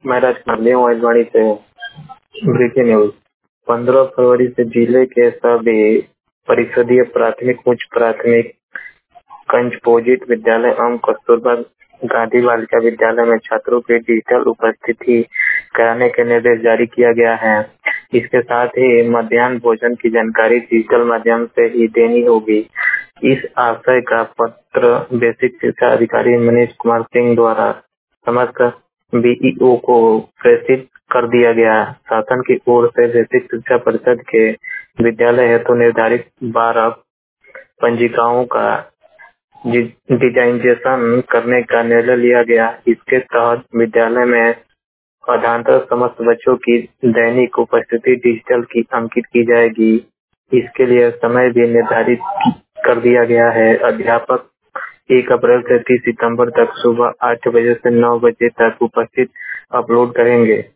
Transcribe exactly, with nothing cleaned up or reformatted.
मैं राजकुमार लिया हूँ आइजवाड़ी से। Breaking news. पंद्रह फरवरी से जिले के सभी परिषदीय प्राथमिक, उच्च प्राथमिक, कंचपोजिट विद्यालय एवं कस्तूरबा गांधी बालिका विद्यालय में छात्रों की डिजिटल उपस्थिति कराने के निर्देश जारी किया गया है। इसके साथ ही मध्याह्न भोजन की जानकारी डिजिटल माध्यम से ही देनी होगी। इस आशय का पत्र बेसिक शिक्षा अधिकारी मनीष कुमार सिंह द्वारा समस्त बीईओ को प्रेषित कर दिया गया। शासन की ओर से बेसिक शिक्षा परिषद के विद्यालय हेतु निर्धारित बारह पंजिकाओं का डिजाइनेशन करने का निर्णय लिया गया। इसके तहत विद्यालय में अधांतर समस्त बच्चों की दैनिक उपस्थिति डिजिटल की अंकित की जाएगी। इसके लिए समय भी निर्धारित कर दिया गया है। अध्यापक एक अप्रैल से तीस सितंबर तक सुबह आठ बजे से नौ बजे तक उपस्थित अपलोड करेंगे।